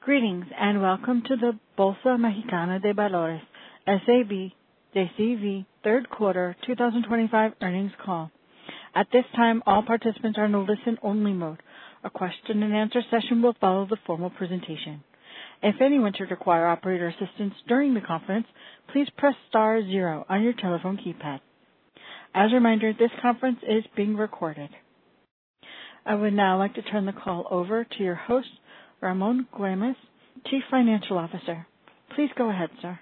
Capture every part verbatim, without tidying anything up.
Greetings and welcome to the Bolsa Mexicana de Valores, S A B de C V, third quarter twenty twenty-five earnings call. At this time, all participants are in a listen-only mode. A question and answer session will follow the formal presentation. If anyone should require operator assistance during the conference, please press star zero on your telephone keypad. As a reminder, this conference is being recorded. I would now like to turn the call over to your host, Ramon Güemes, Chief Financial Officer. Please go ahead, sir.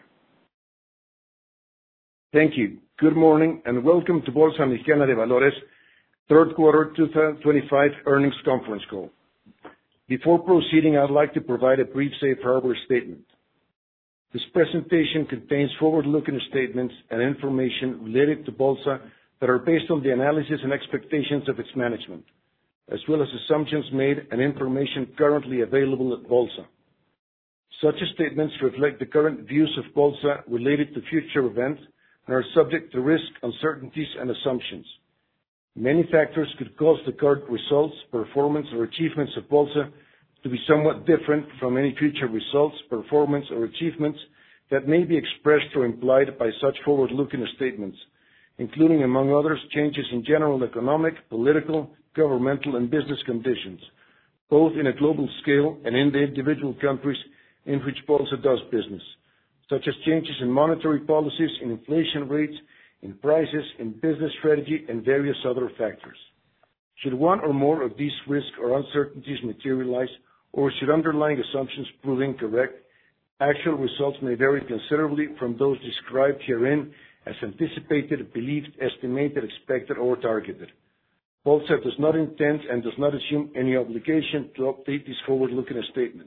Thank you. Good morning and welcome to Bolsa Mexicana de Valores third quarter twenty twenty-five earnings conference call. Before proceeding, I'd like to provide a brief safe harbor statement. This presentation contains forward-looking statements and information related to Bolsa that are based on the analysis and expectations of its management, as well as assumptions made and information currently available at Bolsa. Such statements reflect the current views of Bolsa related to future events and are subject to risk, uncertainties, and assumptions. Many factors could cause the current results, performance, or achievements of Bolsa to be somewhat different from any future results, performance, or achievements that may be expressed or implied by such forward-looking statements, including, among others, changes in general economic, political, governmental, and business conditions, both in a global scale and in the individual countries in which Bolsa does business, such as changes in monetary policies, in inflation rates, in prices, in business strategy, and various other factors. Should one or more of these risks or uncertainties materialize, or should underlying assumptions prove incorrect, actual results may vary considerably from those described herein as anticipated, believed, estimated, expected, or targeted. Bolsa does not intend and does not assume any obligation to update these forward-looking statements.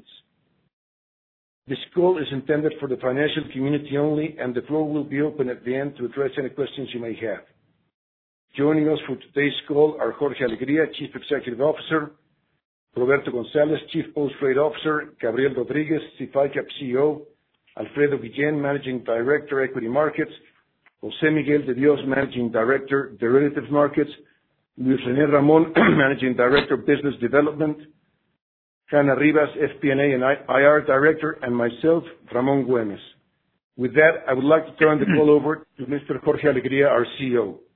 This call is intended for the financial community only, and the floor will be open at the end to address any questions you may have. Joining us for today's call are Jorge Alegría, Chief Executive Officer, Roberto González, Chief Post-Trade Officer, Gabriel Rodríguez, C I C A P C E O, Alfredo Guillén, Managing Director, Equity Markets, José Miguel de Dios, Managing Director, Derivatives Markets, Luis René Ramón, Managing Director, Business Development, Hanna Rivas, F P and A and I R Director, and myself, Ramon Güemes. With that, I would like to turn the call over to Mister Jorge Alegría, our C E O.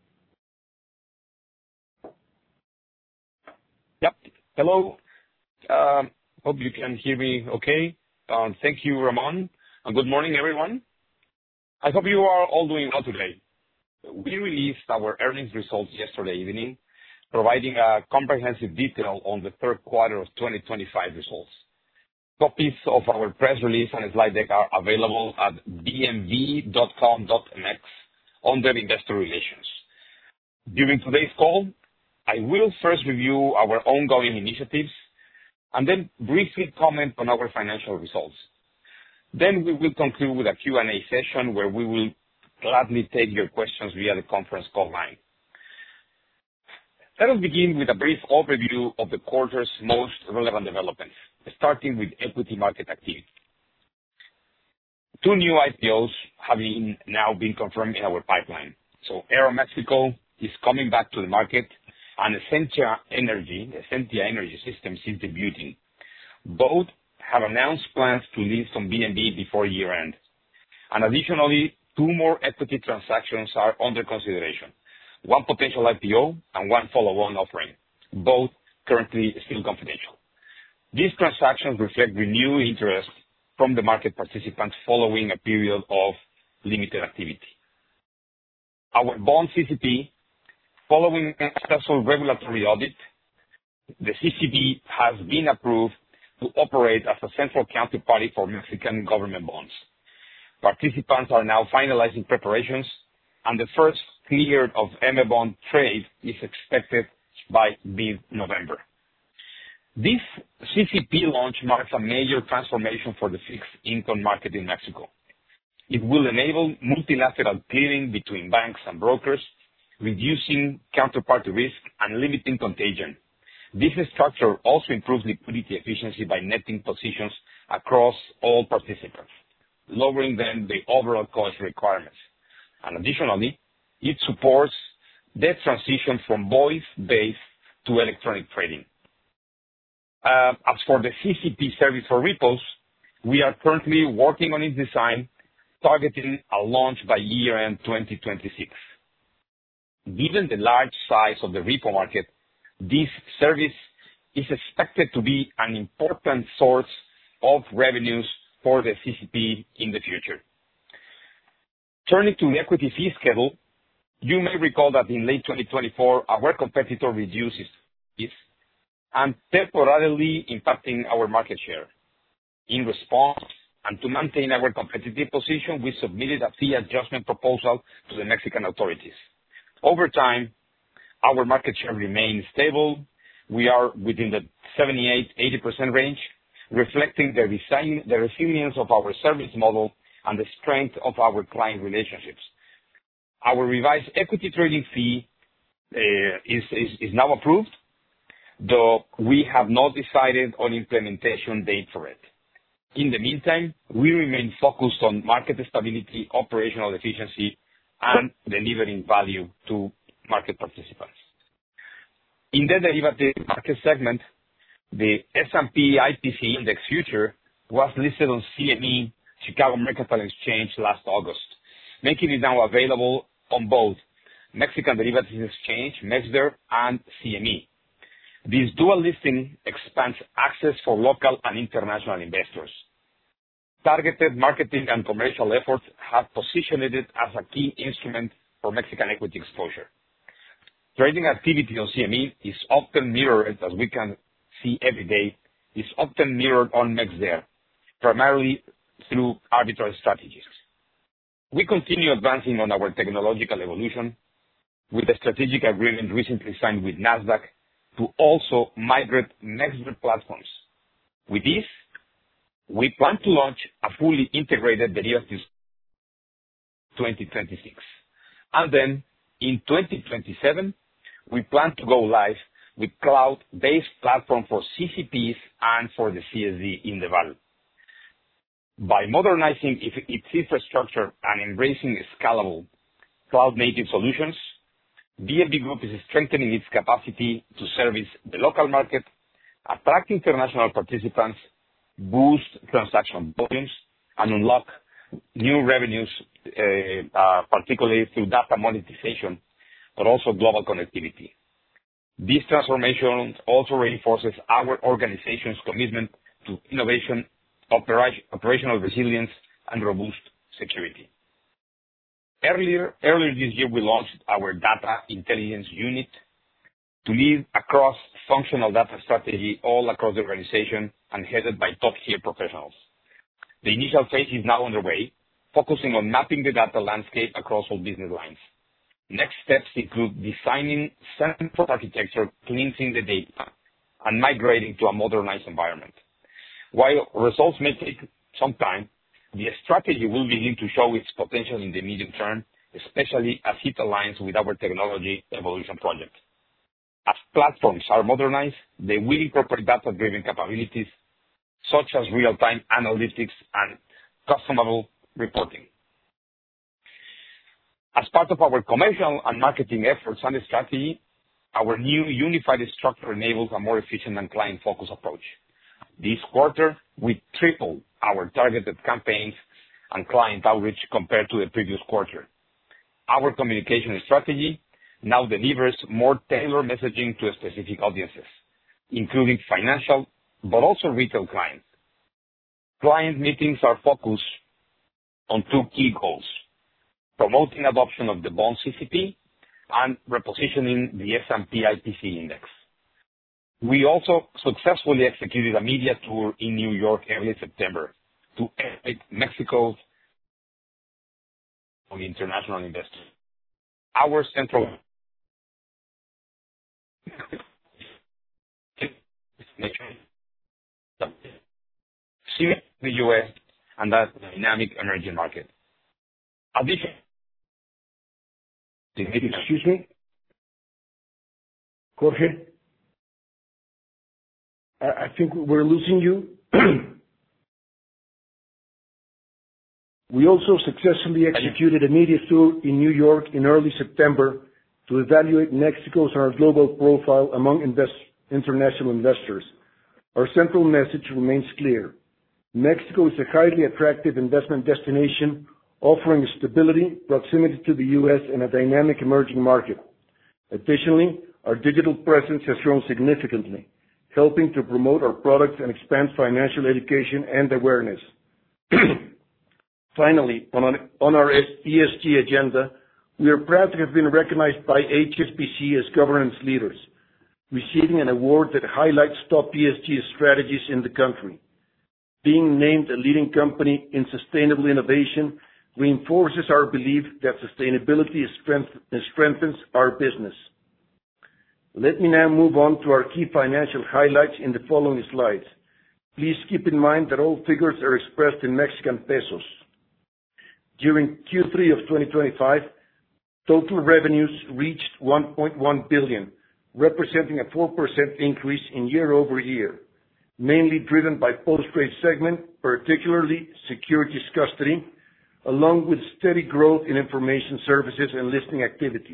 Yep. Hello. Uh, hope you can hear me okay. Uh, thank you, Ramon. And good morning, everyone. I hope you are all doing well today. We released our earnings results yesterday evening, providing a comprehensive detail on the third quarter of twenty twenty-five results. Copies of our press release and slide deck are available at b m v dot com dot m x under Investor Relations. During today's call, I will first review our ongoing initiatives and then briefly comment on our financial results. Then we will conclude with a Q and A session where we will gladly take your questions via the conference call line. Let us begin with a brief overview of the quarter's most relevant developments, starting with equity market activity. Two new I P Os have been, now been confirmed in our pipeline. So Aeromexico is coming back to the market, and Essentia Energy, Essentia Energy Systems is debuting. Both have announced plans to list on B M V before year-end. And additionally, two more equity transactions are under consideration, one potential I P O and one follow-on offering, both currently still confidential. These transactions reflect renewed interest from the market participants following a period of limited activity. Our bond C C P, following a successful regulatory audit, the C C P has been approved to operate as a central counterparty for Mexican government bonds. Participants are now finalizing preparations, and the first cleared of M E bond trade is expected by mid-November. This C C P launch marks a major transformation for the fixed income market in Mexico. It will enable multilateral clearing between banks and brokers, reducing counterparty risk and limiting contagion. This structure also improves liquidity efficiency by netting positions across all participants, lowering then the overall cost requirements. And additionally, it supports the transition from voice-based to electronic trading. Uh, as for the C C P service for repos, We are currently working on its design, targeting a launch by year-end twenty twenty-six. Given the large size of the repo market, this service is expected to be an important source of revenues for the C C P in the future. Turning to the equity fee schedule, you may recall that in late twenty twenty-four, our competitor reduced its fees and temporarily impacting our market share. In response, and to maintain our competitive position, we submitted a fee adjustment proposal to the Mexican authorities. Over time, our market share remains stable. We are within the seventy-eight to eighty percent range, reflecting the, resi- the resilience of our service model and the strength of our client relationships. Our revised equity trading fee uh, is, is, is now approved, though we have not decided on implementation date for it. In the meantime, we remain focused on market stability, operational efficiency, and delivering value to market participants. In the derivative market segment, the S and P I P C Index Future was listed on C M E, Chicago Mercantile Exchange, last August, making it now available on both Mexican Derivatives Exchange, MEXDER, and C M E. This dual listing expands access for local and international investors. Targeted marketing and commercial efforts have positioned it as a key instrument for Mexican equity exposure. Trading activity on C M E is often mirrored, as we can see every day, is often mirrored on MEXDER, primarily through arbitrage strategies. We continue advancing on our technological evolution with a strategic agreement recently signed with Nasdaq to also migrate MEXDER platforms. With this, we plan to launch a fully integrated derivatives twenty twenty-six. And then in twenty twenty-seven, we plan to go live with cloud-based platform for C C Ps and for the C S D in the Val. By modernizing its infrastructure and embracing scalable cloud-native solutions, B M V Group is strengthening its capacity to service the local market, attract international participants, boost transaction volumes, and unlock new revenues, uh, uh, particularly through data monetization, but also global connectivity. This transformation also reinforces our organization's commitment to innovation, operation, operational resilience, and robust security. Earlier, earlier this year, we launched our Data Intelligence Unit to lead a cross-functional data strategy all across the organization and headed by top-tier professionals. The initial phase is now underway, focusing on mapping the data landscape across all business lines. Next steps include designing central architecture, cleansing the data, and migrating to a modernized environment. While results may take some time, the strategy will begin to show its potential in the medium term, especially as it aligns with our technology evolution project. As platforms are modernized, they will incorporate data-driven capabilities such as real-time analytics and customizable reporting. As part of our commercial and marketing efforts and strategy, our new unified structure enables a more efficient and client-focused approach. This quarter, we tripled our targeted campaigns and client outreach compared to the previous quarter. Our communication strategy now delivers more tailored messaging to specific audiences, including financial but also retail clients. Client meetings are focused on two key goals: promoting adoption of the bond C C P and repositioning the S and P I P C index. We also successfully executed a media tour in New York early September to educate Mexico's international investors. Our central see the U S and that dynamic emerging market. Additionally, excuse me, Jorge, I, I think we're losing you. We also successfully executed a media tour in New York in early September to evaluate Mexico's and our global profile among invest, international investors. Our central message remains clear. Mexico is a highly attractive investment destination, offering stability, proximity to the U S, and a dynamic emerging market. Additionally, our digital presence has grown significantly, helping to promote our products and expand financial education and awareness. Finally, on our E S G agenda, we are proud to have been recognized by H S B C as governance leaders, receiving an award that highlights top E S G strategies in the country. Being named a leading company in sustainable innovation reinforces our belief that sustainability strengthens our business. Let me now move on to our key financial highlights in the following slides. Please keep in mind that all figures are expressed in Mexican pesos. During Q three of twenty twenty-five, total revenues reached one point one billion, representing a four percent increase in year-over-year, mainly driven by post-trade segment, particularly securities custody, along with steady growth in information services and listing activities.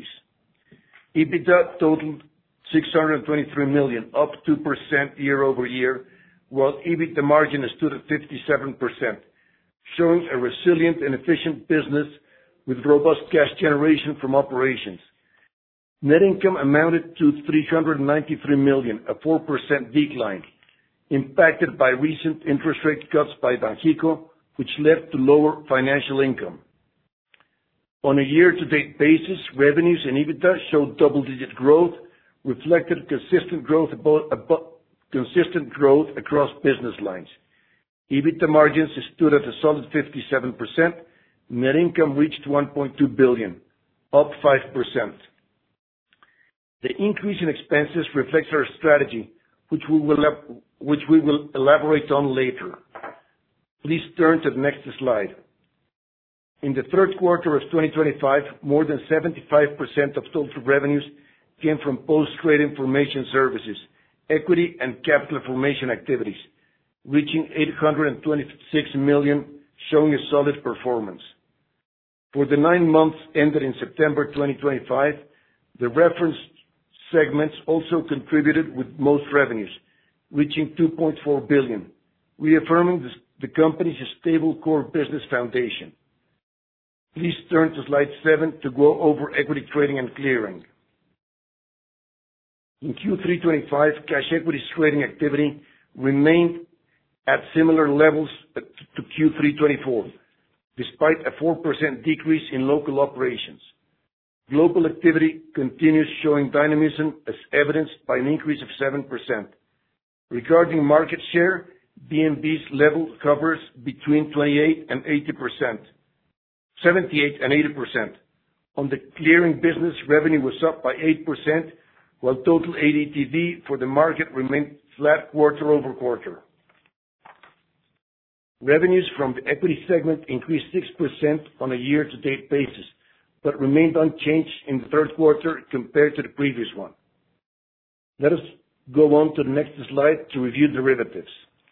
EBITDA totaled six hundred twenty-three million, up two percent year-over-year, while EBITDA margin stood at fifty-seven percent, showing a resilient and efficient business with robust cash generation from operations. Net income amounted to three hundred ninety-three million, a four percent decline, impacted by recent interest rate cuts by Banxico, which led to lower financial income. On a year-to-date basis, revenues and EBITDA showed double-digit growth, reflected consistent growth consistent growth across business lines. EBITDA margins stood at a solid fifty-seven percent. Net income reached one point two billion, up five percent. The increase in expenses reflects our strategy, which we will which we will elaborate on later. Please turn to the next slide. In the third quarter of twenty twenty-five, more than seventy-five percent of total revenues came from post-trade information services, equity and capital formation activities, reaching eight hundred twenty-six million, showing a solid performance. For the nine months ended in September twenty twenty-five, the reference segments also contributed with most revenues, reaching two point four billion, reaffirming the the company's stable core business foundation. Please turn to slide seven to go over equity trading and clearing. In Q three twenty-five, cash equities trading activity remained at similar levels to Q three twenty-four, despite a four percent decrease in local operations. Global activity continues showing dynamism as evidenced by an increase of seven percent. Regarding market share, B M B's level covers between twenty-eight and eighty percent, seventy-eight and eighty percent. On the clearing business, revenue was up by eight percent, while total A D T V for the market remained flat quarter-over-quarter. Revenues from the equity segment increased six percent on a year-to-date basis, but remained unchanged in the third quarter compared to the previous one. Let us go on to the next slide to review derivatives.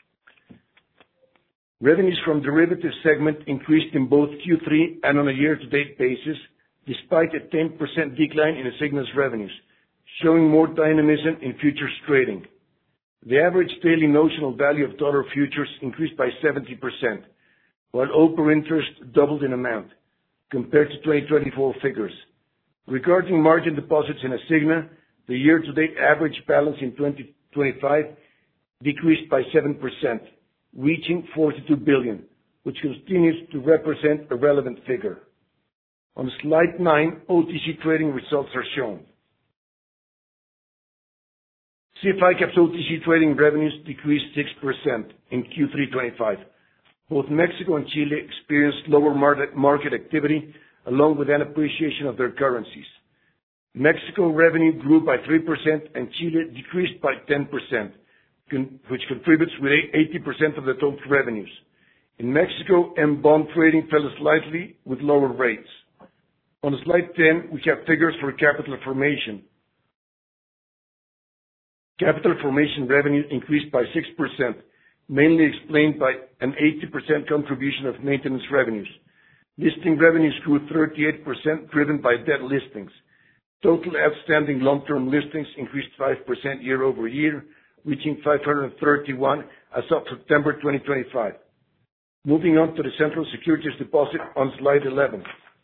Revenues from derivatives segment increased in both Q three and on a year-to-date basis, despite a ten percent decline in Asigna's revenues, showing more dynamism in futures trading. The average daily notional value of dollar futures increased by seventy percent, while open interest doubled in amount compared to twenty twenty-four figures. Regarding margin deposits in Asigna, the year-to-date average balance in twenty twenty-five decreased by seven percent, reaching forty-two billion, which continues to represent a relevant figure. On slide nine, O T C trading results are shown. C F I Cap's O T C trading revenues decreased six percent in Q three twenty-five. Both Mexico and Chile experienced lower market activity, along with an appreciation of their currencies. Mexico revenue grew by three percent and Chile decreased by ten percent, which contributes with eighty percent of the total revenues. In Mexico, M bond trading fell slightly with lower rates. On slide ten, we have figures for capital formation. Capital formation revenue increased by six percent, mainly explained by an eighty percent contribution of maintenance revenues. Listing revenues grew thirty-eight percent, driven by debt listings. Total outstanding long-term listings increased five percent year-over-year, reaching five hundred thirty-one as of September twenty twenty-five. Moving on to the central securities deposit on slide eleven.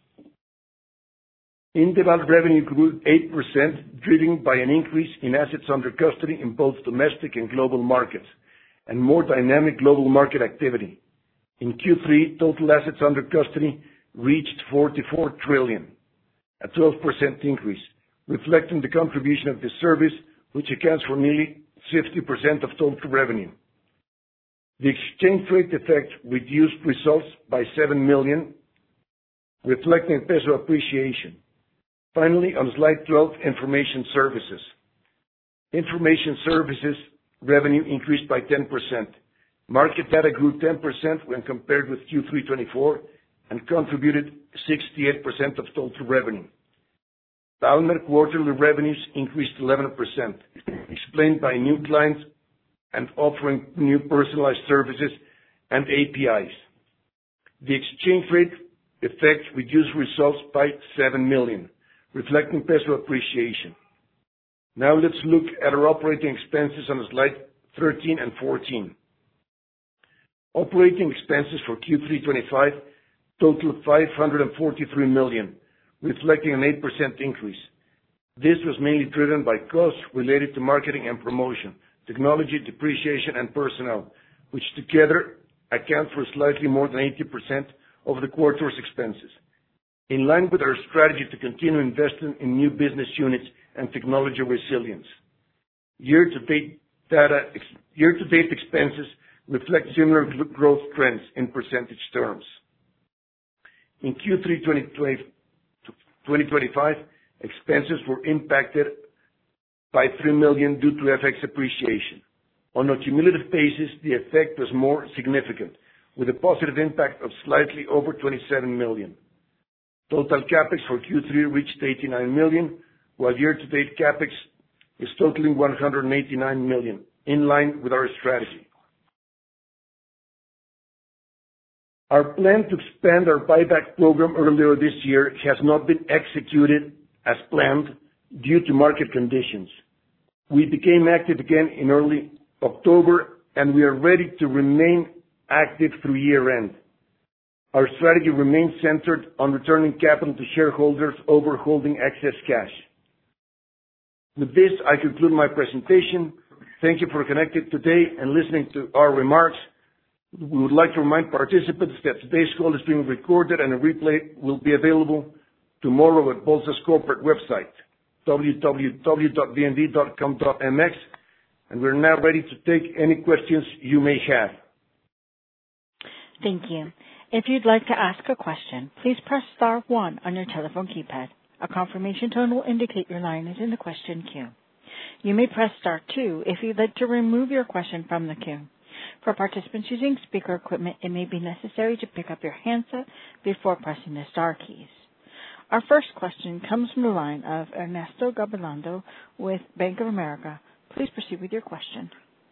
Indeval revenue grew eight percent, driven by an increase in assets under custody in both domestic and global markets, and more dynamic global market activity. In Q three, total assets under custody reached forty-four trillion, a twelve percent increase, reflecting the contribution of this service, which accounts for nearly fifty percent of total revenue. The exchange rate effect reduced results by seven million, reflecting peso appreciation. Finally, on slide twelve, information services. Information services revenue increased by ten percent. Market data grew ten percent when compared with Q three twenty-four and contributed sixty-eight percent of total revenue. Valmer quarterly revenues increased eleven percent, explained by new clients and offering new personalized services and A P Is. The exchange rate effect reduced results by seven million, reflecting peso appreciation. Now let's look at our operating expenses on slide thirteen and fourteen. Operating expenses for Q three twenty-five totaled five hundred forty-three million, reflecting an eight percent increase. This was mainly driven by costs related to marketing and promotion, technology, depreciation, and personnel, which together account for slightly more than eighty percent of the quarter's expenses. In line with our strategy to continue investing in new business units and technology resilience. Year-to-date data, year-to-date expenses reflect similar growth trends in percentage terms. In Q three twenty twenty-five, expenses were impacted by three million due to F X appreciation. On a cumulative basis, the effect was more significant, with a positive impact of slightly over twenty-seven million. Total CapEx for Q three reached eighty-nine million, while year-to-date CapEx is totaling one hundred eighty-nine million, in line with our strategy. Our plan to expand our buyback program earlier this year has not been executed as planned due to market conditions. We became active again in early October, and we are ready to remain active through year-end. Our strategy remains centered on returning capital to shareholders over holding excess cash. With this, I conclude my presentation. Thank you for connecting today and listening to our remarks. We would like to remind participants that today's call is being recorded and a replay will be available tomorrow at Bolsa's corporate website, w w w dot b n v dot com dot m x, and we're now ready to take any questions you may have. Thank you. If you'd like to ask a question, please press star one on your telephone keypad. A confirmation tone will indicate your line is in the question queue. You may press star two if you'd like to remove your question from the queue. For participants using speaker equipment, it may be necessary to pick up your handset before pressing the star keys. Our first question comes from the line of Ernesto Gabilondo with Bank of America. Please proceed with your question.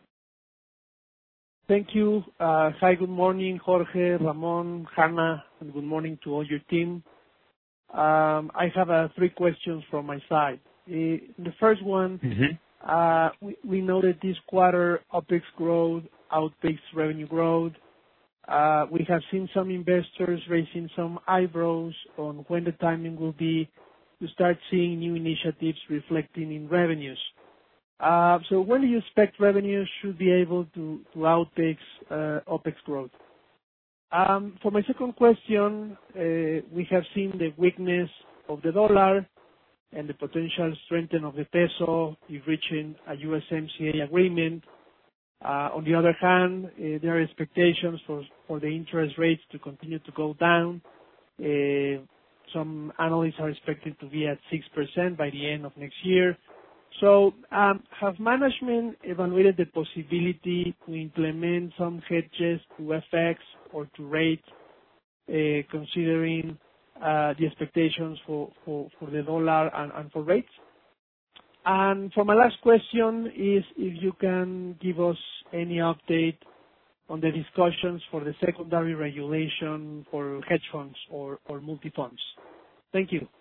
Thank you. Uh, hi, good morning, Jorge, Ramon, Hannah, and good morning to all your team. Um, I have uh, three questions from my side. Uh, the first one, mm-hmm. uh, we, we noted this quarter OPEX growth outpaced revenue growth. Uh, we have seen some investors raising some eyebrows on when the timing will be to start seeing new initiatives reflecting in revenues. Uh, so when do you expect revenues should be able to, to outpace uh, OPEX growth? Um, for my second question, uh, we have seen the weakness of the dollar and the potential strengthening of the peso if reaching a U S M C A agreement. Uh, on the other hand, uh, there are expectations for, for the interest rates to continue to go down. Uh, some analysts are expected to be at six percent by the end of next year. So, um, have management evaluated the possibility to implement some hedges to F X or to rates, uh, considering uh, the expectations for, for, for the dollar and, and for rates? And for my last question is if you can give us any update on the discussions for the secondary regulation for hedge funds or, or multi-funds. Thank you.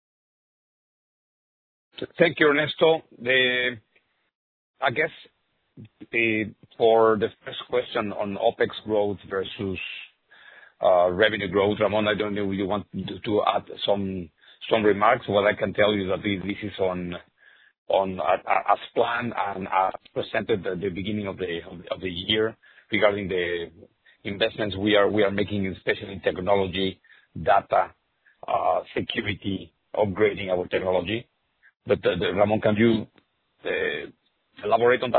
Thank you, Ernesto. The, I guess For the first question on OpEx growth versus uh, revenue growth, Ramon, I don't know if you want to add some some remarks. What I can tell you is that this is on on as planned and as presented at the beginning of the of the year regarding the investments we are we are making, especially in technology, data, uh, security, upgrading our technology. But uh, Ramon, can you uh, elaborate on that?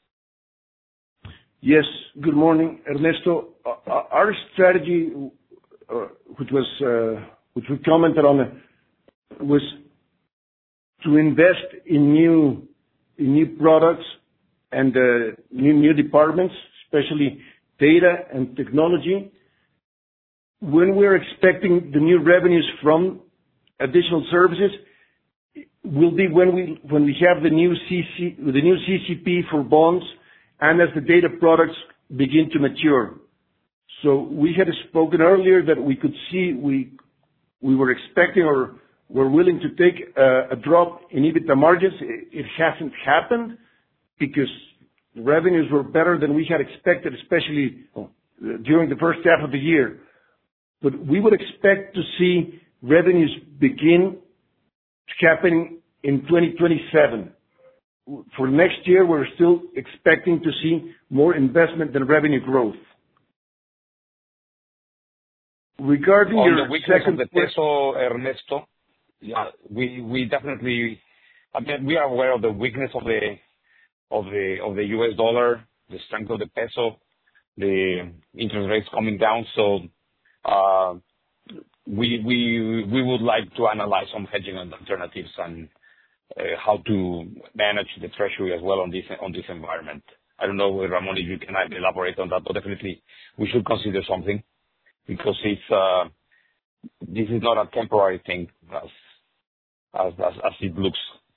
Yes. Good morning, Ernesto. Uh, our strategy, uh, which was uh, which we commented on, was to invest in new in new products and uh, new new departments, especially data and technology. When we're expecting the new revenues from additional services, will be when we when we have the new C C the new C C P for bonds, and as the data products begin to mature. So we had spoken earlier that we could see we we were expecting or were willing to take a, a drop in EBITDA margins. It, it hasn't happened because the revenues were better than we had expected, especially during the first half of the year. But we would expect to see revenues begin happening in twenty twenty-seven. For next year, we're still expecting to see more investment than revenue growth. Regarding on your the weakness second of the peso, Ernesto, yeah, we we definitely, I mean, we are aware of the weakness of the of the of the U S dollar, the strength of the peso, the interest rates coming down. So uh, we we we would like to analyze some hedging alternatives and uh, how to manage the treasury as well on this on this environment. I don't know, Ramon, if you can elaborate on that, but definitely we should consider something because it's uh, this is not a temporary thing as as as, as it looks.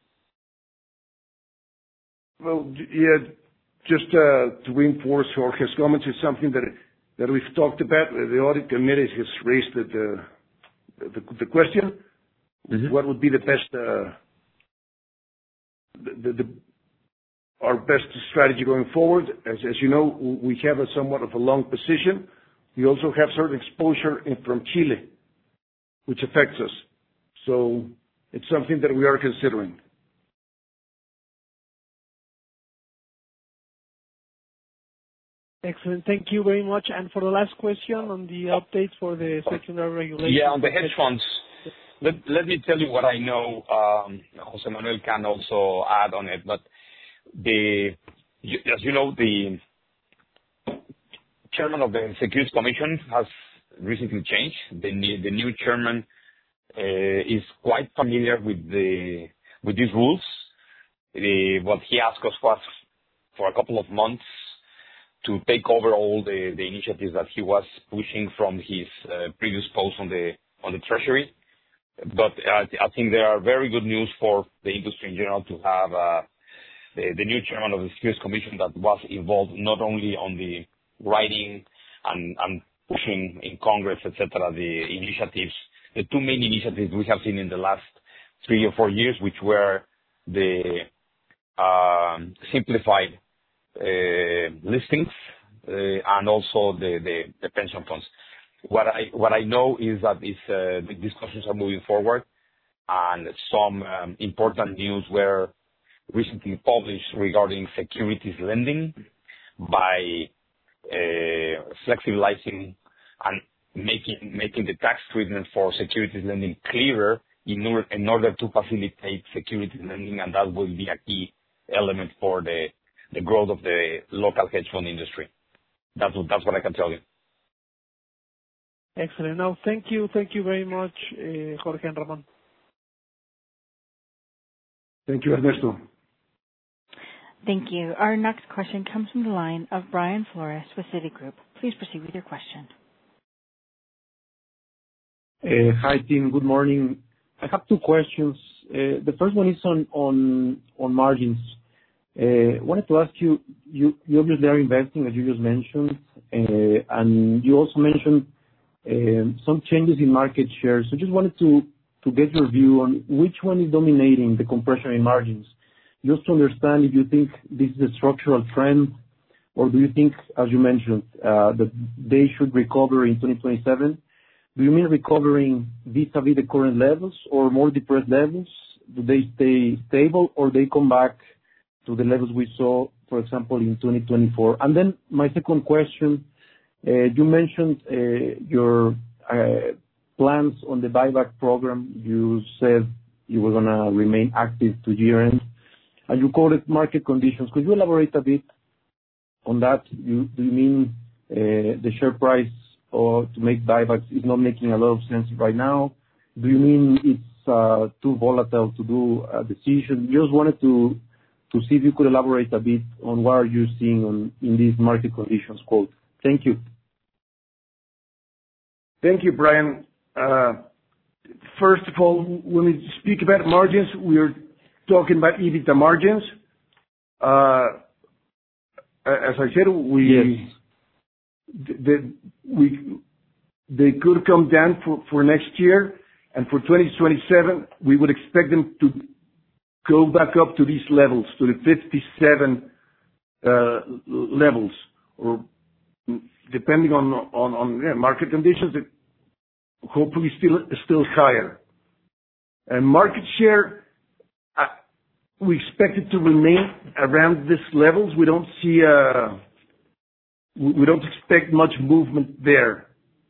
Well, yeah, just uh, to reinforce Jorge's comments, is something that that we've talked about. The audit committee has raised the the, the question: mm-hmm. What would be the best uh, the, the our best strategy going forward? As as you know, we have a somewhat of a long position. We also have certain exposure in, from Chile, which affects us. So it's something that we are considering. Excellent. Thank you very much. And for the last question on the updates for the secondary regulation. Yeah, on the hedge funds, let, let me tell you what I know. Um, Jose Manuel can also add on it. But the, as you know, the chairman of the Securities Commission has recently changed. The, the new chairman uh, is quite familiar with the with these rules. The, what he asked us was for a couple of months to take over all the, the initiatives that he was pushing from his uh, previous post on the on the Treasury. But uh, I think there are very good news for the industry in general to have uh, the, the new chairman of the Securities Commission that was involved not only on the writing and, and pushing in Congress, et cetera, the initiatives, the two main initiatives we have seen in the last three or four years, which were the um, simplified Uh, listings uh, and also the, the, the pension funds. What I what I know is that is, uh, the discussions are moving forward, and some um, important news were recently published regarding securities lending by uh, flexibilizing and making making the tax treatment for securities lending clearer in order, in order to facilitate securities lending, and that will be a key element for the the growth of the local hedge fund industry. That's what, that's what I can tell you. Excellent. Now, thank you. Thank you very much, uh, Jorge and Ramon. Thank you, Ernesto. Thank you. Our next question comes from the line of Brian Flores with Citigroup. Please proceed with your question. Uh, hi, team. Good morning. I have two questions. Uh, the first one is on on on margins. I uh, wanted to ask you, you, you obviously are investing, as you just mentioned, uh, and you also mentioned um, some changes in market share. So just wanted to, to get your view on which one is dominating the compression in margins. just to understand if you think this is a structural trend, or do you think, as you mentioned, uh, that they should recover in twenty twenty-seven? Do you mean recovering vis-à-vis the current levels or more depressed levels? Do they stay stable, or they come back to the levels we saw, for example, in twenty twenty-four? And then my second question, uh, you mentioned uh, your uh, plans on the buyback program. You said you were gonna remain active to year-end, and you called it market conditions. Could you elaborate a bit on that? You, do you mean uh, the share price or to make buybacks is not making a lot of sense right now? Do you mean it's uh, too volatile to do a decision? Just wanted to to see if you could elaborate a bit on what are you seeing on in these market conditions quote. Thank you. Thank you, Brian. Uh, first of all, when we speak about margins, we're talking about EBITDA margins. Uh, as I said, we yes. the, we they could come down for, for next year, and for twenty twenty-seven, we would expect them to go back up to these levels, to the fifty-seven uh, levels, or depending on on, on yeah, market conditions, it hopefully still still higher. And market share, uh, we expect it to remain around these levels. We don't see uh, we don't expect much movement there.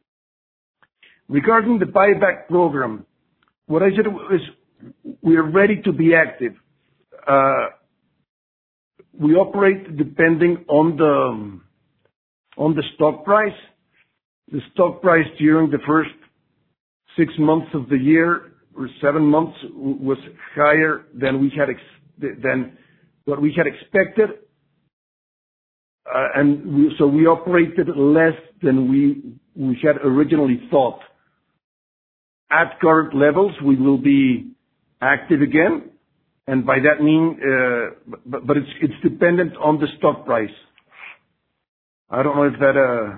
Regarding the buyback program, what I said is we are ready to be active. Uh, we operate depending on the on the stock price. The stock price during the first six months of the year or seven months was higher than we had ex- than what we had expected, uh, and we, so we operated less than we we had originally thought. At current levels, we will be active again, and by that mean, uh, but, but it's it's dependent on the stock price. I don't know if that uh,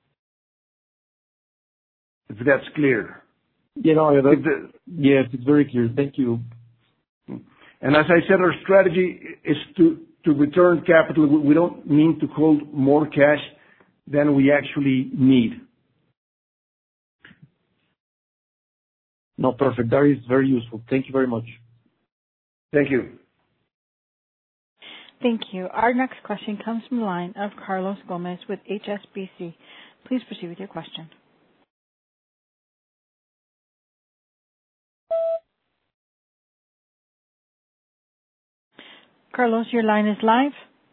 if that's clear. You know, that, the, yes, it's very clear. Thank you. And as I said, our strategy is to to return capital. We don't mean to hold more cash than we actually need. No, perfect. That is very useful. Thank you very much. Thank you. Thank you. Our next question comes from the line of Carlos Gomez with H S B C. Please proceed with your question. Carlos, your line is live.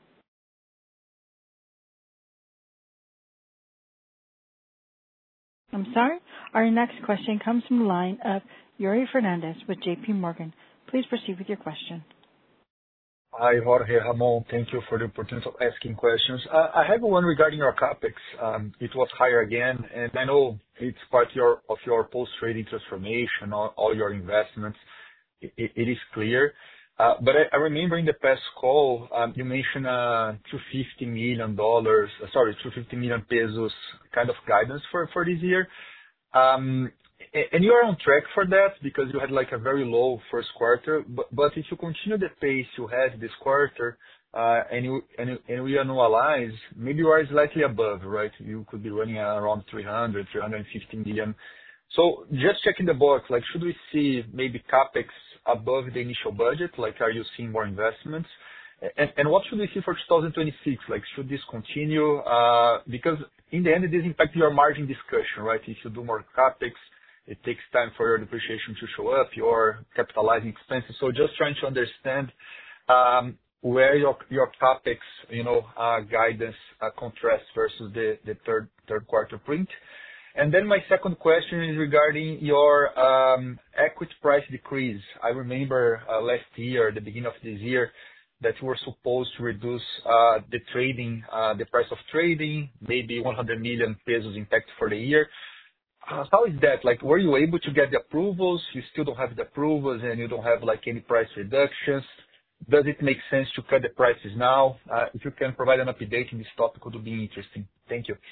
I'm sorry. Our next question comes from the line of Yuri Fernandez with J P Morgan. Please proceed with your question. Hi, Jorge, Ramon. Thank you for the opportunity of asking questions. Uh, I have one regarding your CapEx. Um, it was higher again, and I know it's part of your, of your post-trading transformation, all, all your investments. It, it is clear. Uh, but I, I remember in the past call, um, you mentioned uh, two hundred fifty million dollars, uh, sorry, two hundred fifty million pesos kind of guidance for, for this year. Um, and you are on track for that because you had like a very low first quarter. But, but if you continue the pace you had this quarter, uh, and you and, you, and we annualize, maybe you are slightly above, right? You could be running around three hundred, three hundred fifty million. So just checking the box, like should we see maybe CapEx above the initial budget? Like are you seeing more investments? And, and what should we see for twenty twenty-six? Like should this continue? Uh, because in the end, this impacts your margin discussion, right? If you do more CapEx, it takes time for your depreciation to show up, your capitalizing expenses. So just trying to understand um, where your your CapEx, you know, uh, guidance uh, contrasts versus the, the third third quarter print. And then my second question is regarding your um, equity price decrease. I remember uh, last year, the beginning of this year, that you were supposed to reduce uh, the trading, uh, the price of trading, maybe one hundred million pesos impact for the year. Uh, how is that? Like, were you able to get the approvals? You still don't have the approvals, and you don't have like any price reductions. Does it make sense to cut the prices now? Uh, if you can provide an update in this topic, it would be interesting. Thank you.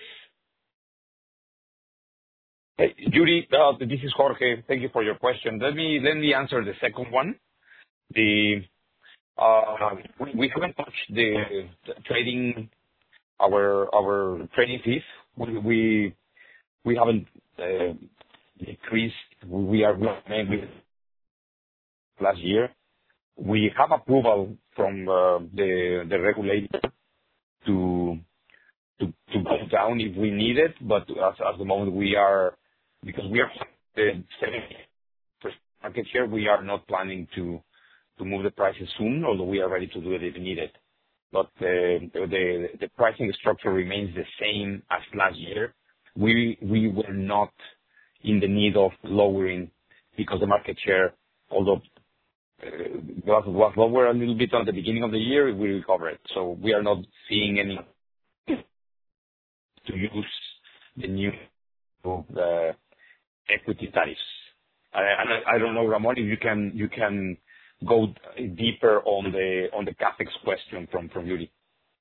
Hey, Yuri, uh, this is Jorge. Thank you for your question. Let me let me answer the second one. The Uh, we, we haven't touched the, the trading, our our trading fees. We we, we haven't uh, decreased. We are maybe last year. We have approval from uh, the the regulator to to to go down if we need it, but as at the moment we are, because we are the seventy percent market share, we are not planning to to move the prices soon, although we are ready to do it if needed. But uh, the the pricing structure remains the same as last year. We we were not in the need of lowering because the market share, although uh, was was lower a little bit on the beginning of the year, we recovered. So we are not seeing any to use the new uh, equity tariffs. I, I I don't know, Ramon, if you can you can go deeper on the on the CapEx question from from Yuri.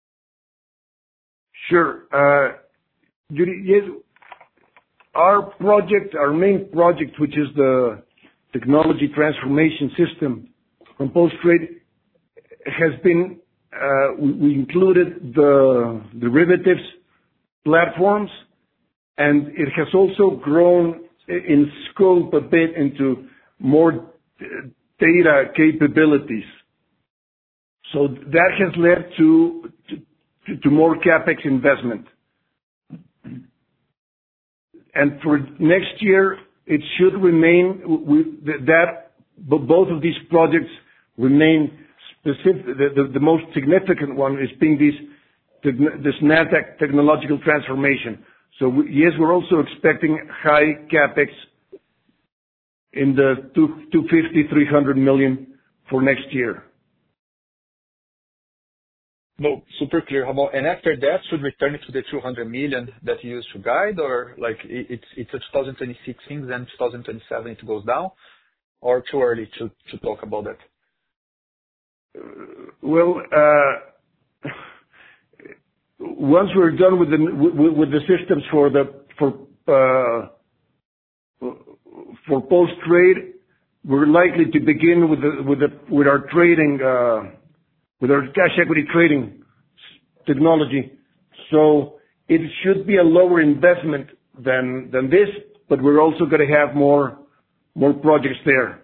Sure. Uh, Yuri, yes, our project, our main project, which is the technology transformation system from Post-Trade, has been, uh, we, we included the derivatives platforms, and it has also grown in scope a bit into more data capabilities. So that has led to, to, to more CapEx investment. And for next year, it should remain with that, but both of these projects remain specific. The, the, the most significant one is being this, this NASDAQ technological transformation. So we, yes, we're also expecting high CapEx in the two fifty, three hundred million for next year. No, super clear, Ramon. And after that, should return to the two hundred million that you used to guide, or like it's it's a twenty twenty-six thing, then twenty twenty-seven it goes down, or too early to to talk about that? Well, uh, once we're done with the with, with the systems for the for uh, for post trade, we're likely to begin with the with the with our trading. Uh, with our cash equity trading technology. So it should be a lower investment than than this, but we're also going to have more more projects there.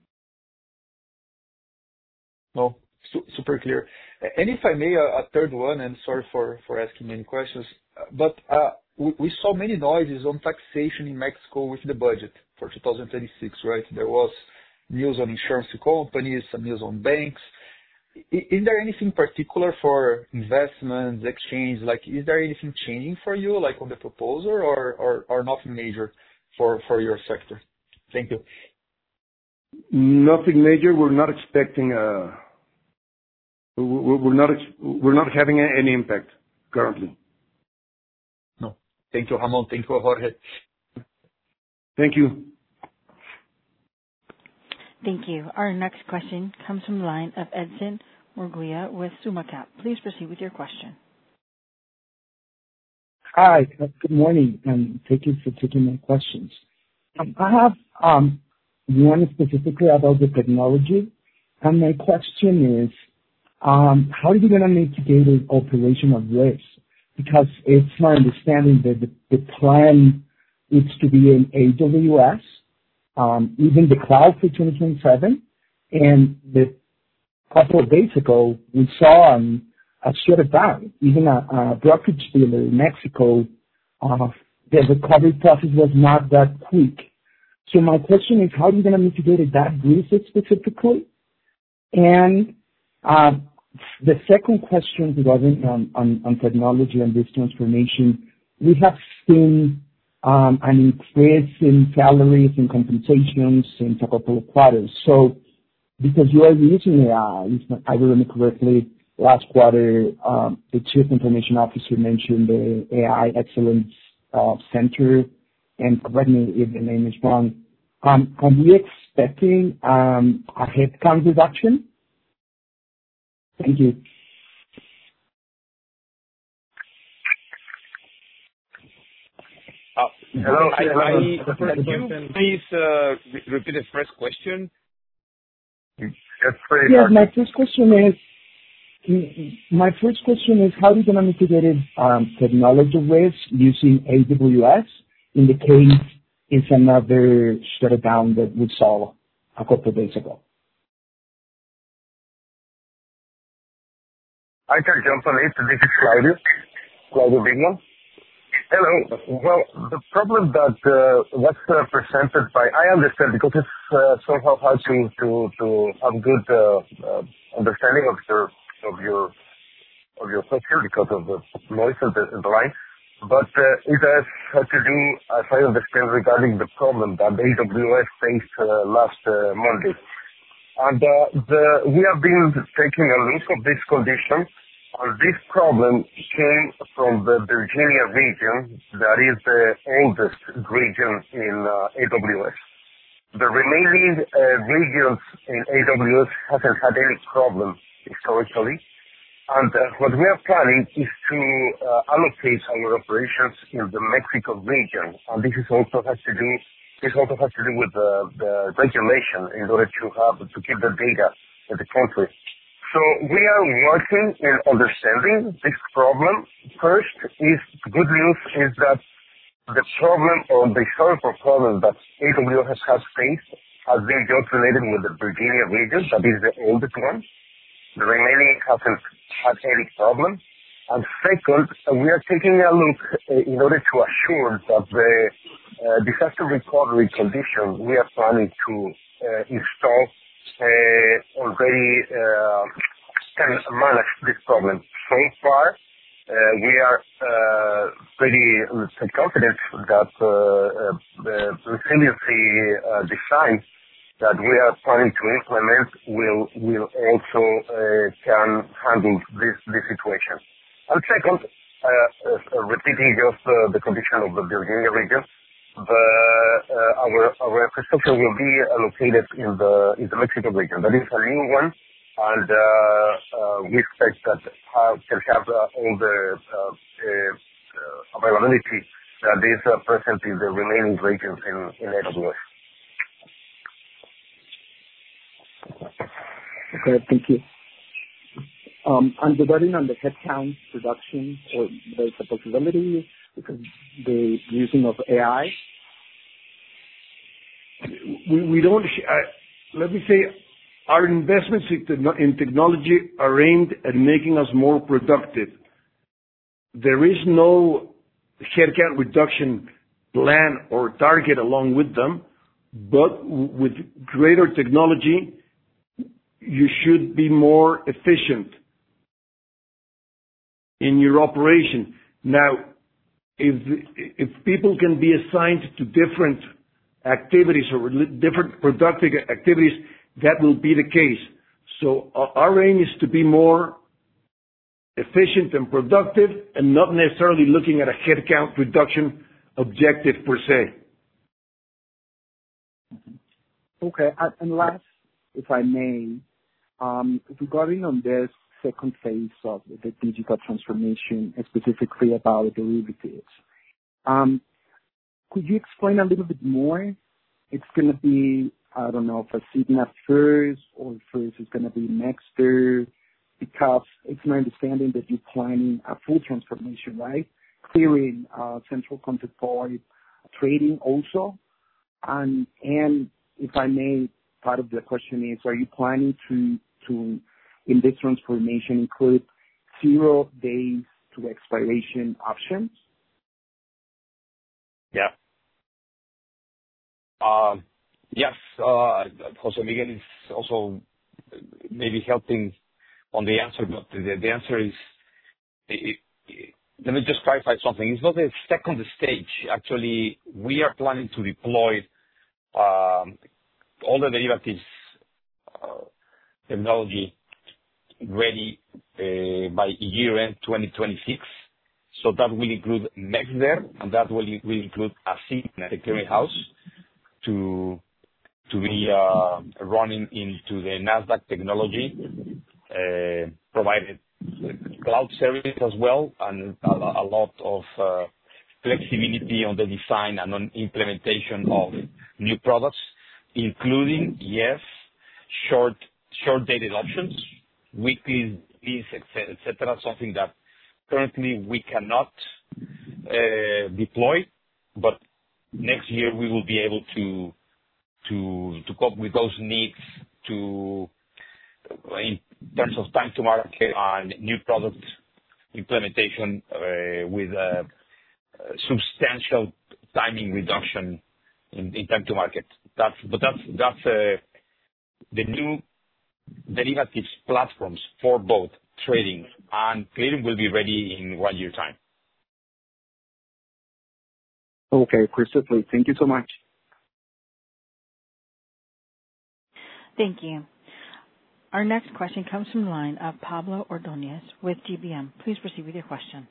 No, su- super clear. And if I may, a, a third one, and sorry for, for asking many questions, but uh, we, we saw many noises on taxation in Mexico with the budget for two thousand twenty-six, right? There was news on insurance companies, some news on banks. Is there anything particular for investments, exchange? Like, is there anything changing for you, like on the proposal, or or, or nothing major for, for your sector? Thank you. Nothing major. We're not expecting a. We're not we're not having any impact currently. No. Thank you, Ramon. Thank you, Jorge. Thank you. Thank you. Our next question comes from the line of Edson Murguia with SummaCap. Please proceed with your question. Hi, good morning, and thank you for taking my questions. Um, I have um, one specifically about the technology, and my question is, um, how are you going to mitigate the operational risk? Because it's my understanding that the, the plan is to be in A W S, Um, even the cloud for twenty twenty-seven. And the couple of days ago, we saw um, a shut it down. Even a, a brokerage dealer in Mexico, uh, the recovery process was not that quick. So my question is, how are you going to mitigate that risk specifically? And uh, the second question regarding um, on, on technology and this transformation, we have seen Um, an increase in salaries and compensations in a couple of quarters. So, because you are using A I, if I remember correctly, last quarter, um, the Chief Information Officer mentioned the A I Excellence uh, Center, and correct me if the name is wrong. Um, are we expecting um, a headcount reduction? Thank you. Uh, Hello. I, I, could you please uh, repeat the first question? That's pretty Yes, hard. my first question is, my first question is, how are you going to mitigate um, technology risk using A W S in the case it's another shutdown that we saw a couple of days ago? I can jump on it. This is Claudio, Claudio Bigman. Hello. Well, the problem that uh, was uh, presented by, I understand because it's uh, somehow hard to to to have good uh, uh, understanding of your of your of your question because of the noise in the, in the line. But uh, it has had to do, as I understand, regarding the problem that A W S faced uh, last uh, Monday. And uh, the, we have been taking a look at this condition, and this problem came from the Virginia region, that is the oldest region in uh, A W S. The remaining uh, regions in A W S haven't had any problem historically, and uh, what we are planning is to uh, allocate our operations in the Mexico region, and this is also has to do This also has to do with the, the regulation in order to have to keep the data in the country. So we are working in understanding this problem. First is good news is that the problem or the historical problem that A W S has, has faced has been just related with the Virginia region, that is the oldest one. The remaining hasn't had any problem. And second, uh, we are taking a look uh, in order to assure that the uh, disaster recovery condition we are planning to uh, install uh, already uh, can manage this problem. So far, uh, we are uh, pretty uh, confident that uh, uh, the resiliency uh, design that we are planning to implement will will also uh, can handle this this situation. And second, uh, uh, repeating just uh, the condition of the Virginia region, the, uh, our our infrastructure will be allocated in the in the Mexico region. That is a new one, and uh, uh, we expect that have, can have uh, all the uh, uh, availability that is uh, present in the remaining regions in, in A W S. Okay, thank you. Um, and regarding on the headcount reduction, or there's a possibility because the using of A I? We, we don't, uh, let me say, our investments in technology are aimed at making us more productive. There is no headcount reduction plan or target along with them, but with greater technology, you should be more efficient in your operation. Now, if if people can be assigned to different activities or different productive activities, that will be the case. So our aim is to be more efficient and productive and not necessarily looking at a headcount reduction objective per se. Okay, and last, if I may, um, regarding on this second phase of the digital transformation, specifically about derivatives. Um, could you explain a little bit more? It's going to be, I don't know, for Signa first, or first it's going to be Nexter, because it's my understanding that you're planning a full transformation, right? Clearing, uh, central counterparty trading also. And, and if I may, part of the question is, are you planning to, to in this transformation include zero days to expiration options? Yeah. Uh, yes, uh, Jose Miguel is also maybe helping on the answer, but the, the answer is, it, it, let me just clarify something. It's not the second stage. Actually, we are planning to deploy um, all the derivatives uh, technology ready uh, by year-end twenty twenty-six. So that will include Mexder, and that will, will include Asigna, the clearing house, to to be uh, running into the Nasdaq technology, uh, provided cloud service as well, and a, a lot of uh, flexibility on the design and on implementation of new products, including, yes, short short-dated options, weeklies, et cetera, something that currently we cannot uh, deploy, but next year we will be able to to to cope with those needs to in terms of time to market and new product implementation uh, with a substantial timing reduction in, in time to market. That's but that's that's uh, the new derivatives platforms for both trading and clearing will be ready in one year time. Okay, crystal clear. Thank you so much. Thank you. Our next question comes from the line of Pablo Ordóñez with G B M. Please proceed with your question.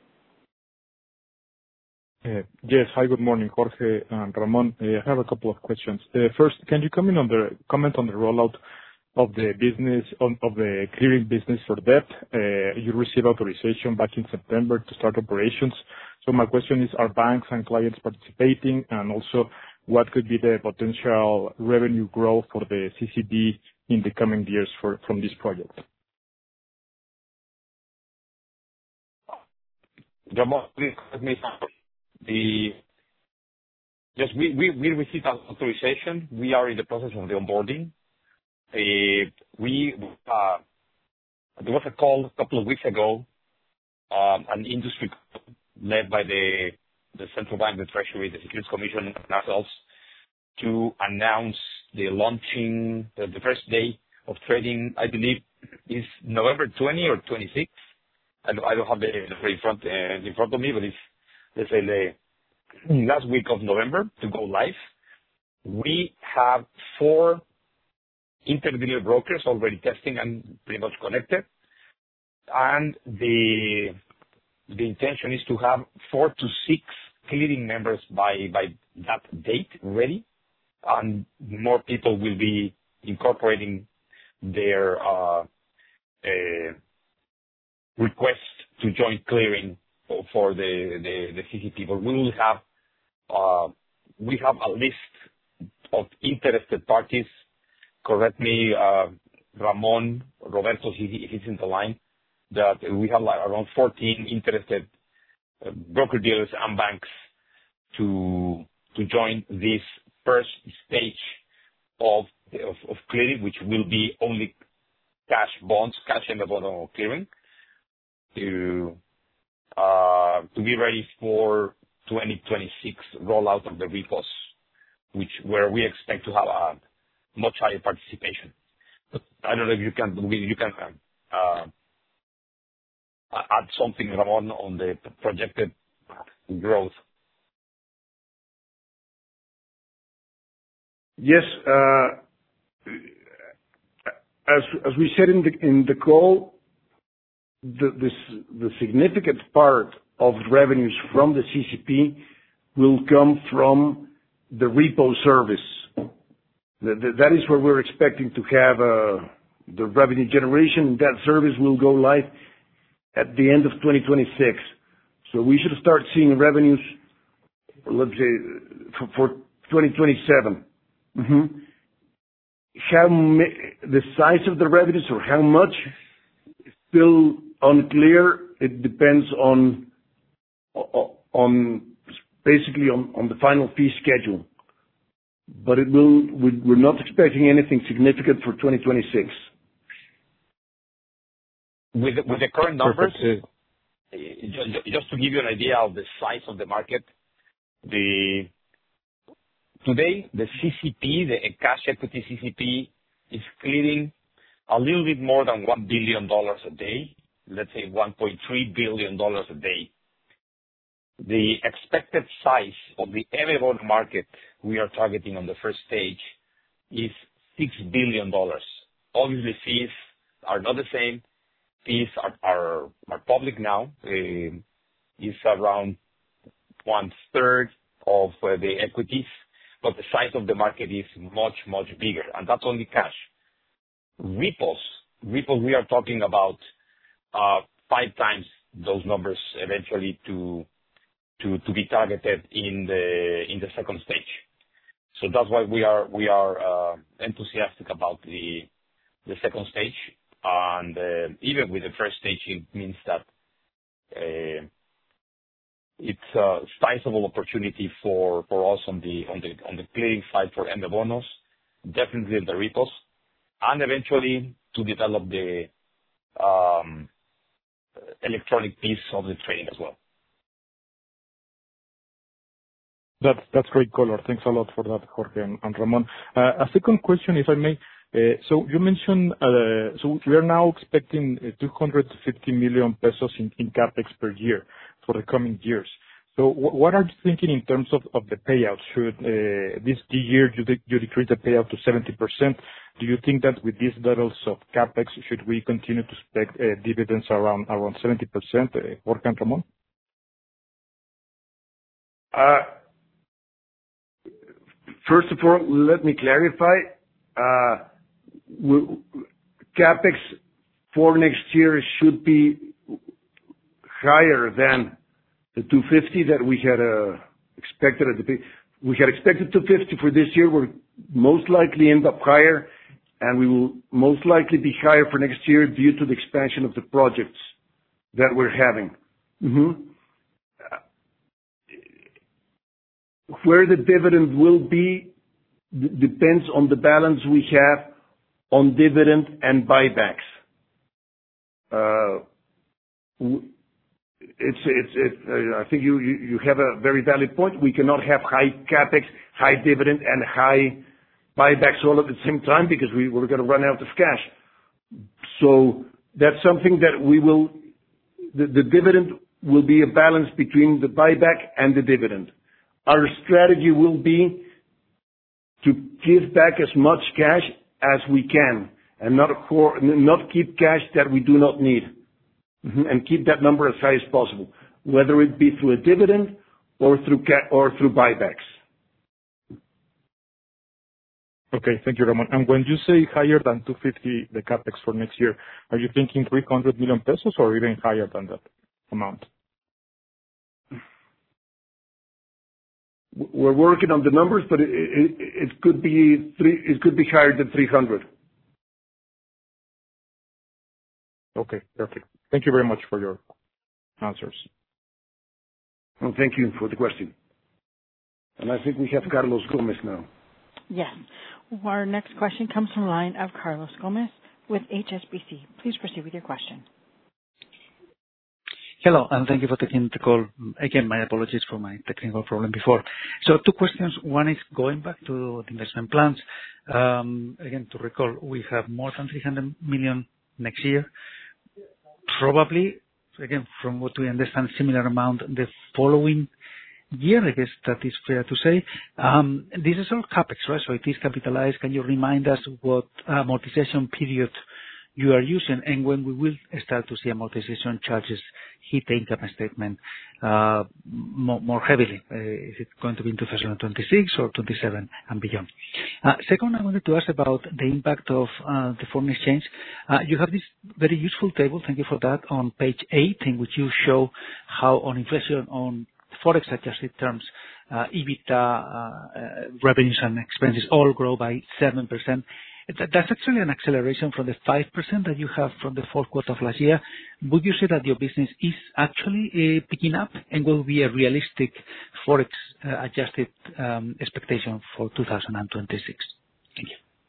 Uh, yes. Hi, good morning, Jorge and Ramon. Uh, I have a couple of questions. Uh, first, can you comment on the comment on the rollout of the business on, of the clearing business for debt? Uh, you received authorization back in September to start operations. So my question is, are banks and clients participating, and also what could be the potential revenue growth for the C C P in the coming years for, from this project? Ramon, please correct me. The yes, we, we, we received authorization. We are in the process of the onboarding. Uh, we uh, there was a call a couple of weeks ago, um, an industry led by the the central bank, the Treasury, the Securities Commission, and ourselves, to announce the launching the, the first day of trading. I believe is November twentieth or twenty-sixth. I don't, I don't have the, the in front uh, in front of me, but it's let's say the last week of November to go live. We have four interdealer brokers already testing and pretty much connected, and the the intention is to have four to six clearing members by by that date ready, and more people will be incorporating their uh, uh, request to join clearing for, for the, the the C C P. But we will have uh, we have a list of interested parties. Correct me, uh, Ramon, Roberto, if he- if he's in the line, that we have like around fourteen interested uh, broker-dealers and banks to to join this first stage of of of clearing, which will be only cash bonds, cash and the bottom clearing, to uh, to be ready for twenty twenty-six rollout of the repos, which where we expect to have a much higher participation. But I don't know if you can you can uh, add something, Ramon, on the projected growth. Yes. uh, As as we said in the in the call, the this- the significant part of revenues from the C C P will come from the repo service. Th- th- That is where we're expecting to have uh, the revenue generation. That service will go live at the end of twenty twenty-six. So we should start seeing revenues, let's say, for for twenty twenty-seven. Mhm. How ma- the size of the revenues or how much, still unclear. It depends on o- on basically on on the final fee schedule. But it will. we- we're not expecting anything significant for twenty twenty-six. With the with the current numbers, Perfect. uh, ju- just to give you an idea of the size of the market, the today, the C C P, the cash equity C C P, is clearing a little bit more than one billion dollars a day, let's say one point three billion dollars a day. The expected size of the everyone market we are targeting on the first stage is six billion dollars. Obviously, fees are not the same. Fees are are are public now. Uh, It's around one-third of uh, the equities, but the size of the market is much, much bigger, and that's only cash. Repos, repos, we are talking about uh, five times those numbers eventually to to to be targeted in the in the second stage. So that's why we are we are uh, enthusiastic about the the second stage. And uh, even with the first stage, it means that uh, it's a sizable opportunity for, for us on the on the on the clearing side for Endebonos, definitely in the repos, and eventually to develop the um, electronic piece of the trading as well. That's that's great color. Thanks a lot for that, Jorge and, and Ramon. Uh, a second question, if I may. Uh, so you mentioned, uh, so we are now expecting uh, two hundred fifty million pesos in, in capex per year for the coming years. So w- what are you thinking in terms of, of the payout? Should uh, this year you, de- you decrease the payout to seventy percent? Do you think that with these levels of capex, should we continue to expect uh, dividends around around seventy percent? Uh, Jorge and Ramon? Uh, first of all, let me clarify. Uh, we, capex for next year should be higher than the two hundred fifty that we had uh, expected at the we had expected two hundred fifty for this year. We'll most likely end up higher, and we will most likely be higher for next year due to the expansion of the projects that we're having. Mm-hmm. Where the dividend will be d- depends on the balance we have on dividend and buybacks. Uh, w- It's, it's, it's, uh, I think you, you, you have a very valid point. We cannot have high capex, high dividend, and high buybacks all at the same time because we, we're going to run out of cash. So that's something that we will, the, the dividend will be a balance between the buyback and the dividend. Our strategy will be to give back as much cash as we can and not, not keep cash that we do not need. Mm-hmm. And keep that number as high as possible, whether it be through a dividend or through ca- or through buybacks. Okay, thank you, Ramon. And when you say higher than two hundred fifty, the capex for next year, are you thinking three hundred million pesos or even higher than that amount? We're working on the numbers, but it, it, it could be three. It could be higher than three hundred. Okay, perfect. Thank you very much for your answers. Well, thank you for the question. And I think we have Carlos Gomez now. Yes. Our next question comes from the line of Carlos Gomez with H S B C. Please proceed with your question. Hello, and thank you for taking the call. Again, my apologies for my technical problem before. So two questions. One is going back to the investment plans. Um, again, to recall, we have more than three hundred million next year. Probably, again, from what we understand, similar amount the following year. I guess that is fair to say. Um, this is all capex, right? So it is capitalized. Can you remind us what amortization period you are using and when we will start to see amortization charges hit the income statement uh, more, more heavily? Uh, is it going to be in two thousand twenty-six or twenty-seven and beyond? Uh, second, I wanted to ask about the impact of uh, the foreign exchange. Uh, you have this very useful table, thank you for that, on page eight, in which you show how on inflation on Forex adjusted terms, uh, EBITDA, uh, uh, revenues and expenses all grow by seven percent. That's actually an acceleration from the five percent that you have from the fourth quarter of last year. Would you say that your business is actually uh, picking up and will be a realistic Forex uh, adjusted um, expectation for two thousand twenty-six? Thank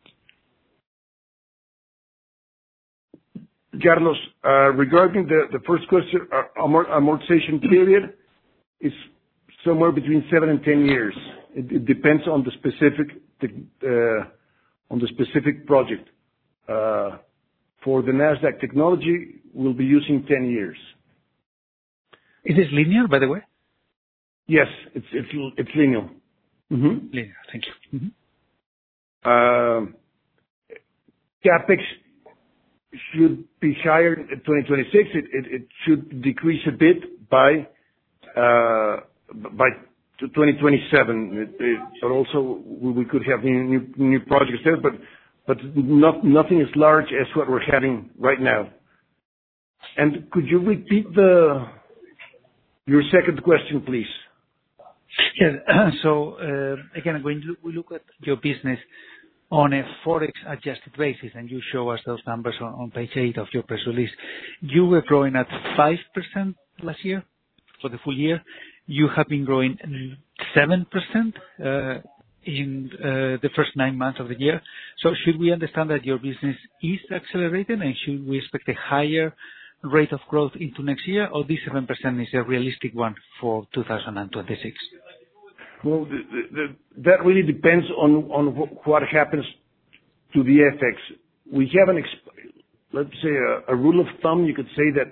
you. Carlos, uh, regarding the, the first question, uh, amort- amortization period is somewhere between seven and ten years. It, it depends on the specific uh, on the specific project. Uh, for the Nasdaq technology, we'll be using ten years. Is this linear, by the way? Yes, it's it's it's linear. Mm-hmm. Linear, thank you. Mm-hmm. Uh, CapEx should be higher in twenty twenty-six. It, it, it should decrease a bit by uh, by to twenty twenty-seven. It, it, but also we, we could have new, new new projects there, but but not nothing as large as what we're having right now. And could you repeat the your second question, please? Yeah. So uh, again, when we look at your business, on a Forex-adjusted basis, and you show us those numbers on on page eight of your press release, you were growing at five percent last year for the full year. You have been growing seven percent uh, in uh, the first nine months of the year. So should we understand that your business is accelerating, and should we expect a higher rate of growth into next year, or this seven percent is a realistic one for two thousand twenty-six? Well, the, the, that really depends on, on what happens to the F X. We have an, exp- let's say, a, a rule of thumb. You could say that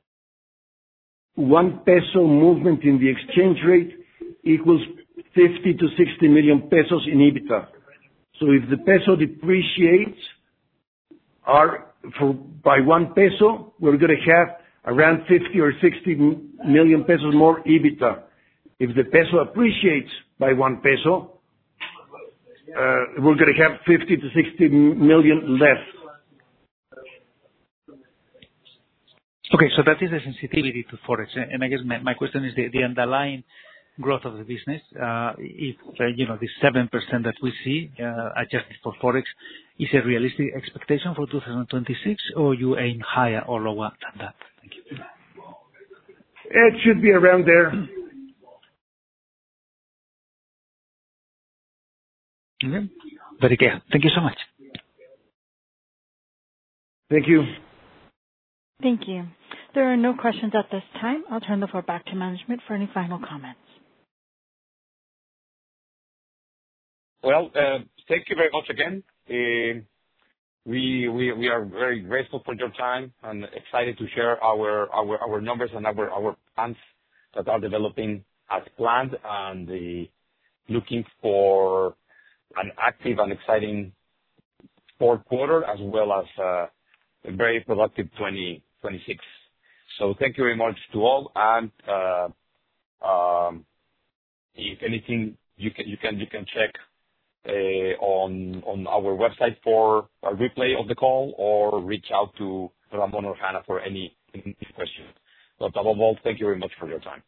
one peso movement in the exchange rate equals fifty to sixty million pesos in EBITDA. So if the peso depreciates our, for, by one peso, we're going to have around fifty or sixty million pesos more EBITDA. If the peso appreciates by one peso, uh, we're going to have fifty to sixty million less. Okay, so that is the sensitivity to Forex. And I guess my, my question is the, the underlying growth of the business. Uh, if, uh, you know, the seven percent that we see uh, adjusted for Forex is a realistic expectation for two thousand twenty-six, or you aim higher or lower than that? Thank you. It should be around there. Okay. Very clear. Thank you so much. Thank you. Thank you. There are no questions at this time. I'll turn the floor back to management for any final comments. Well, uh, thank you very much again. Uh, we, we we are very grateful for your time and excited to share our our, our numbers and our, our plans that are developing as planned, and uh, looking for an active and exciting fourth quarter, as well as uh, a very productive twenty twenty-six. So thank you very much to all, and uh, um, if anything, you can you can you can check uh, on on our website for a replay of the call, or reach out to Ramon or Hannah for any, any questions. But above all, thank you very much for your time.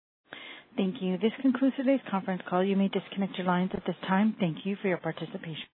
Thank you. This concludes today's conference call. You may disconnect your lines at this time. Thank you for your participation.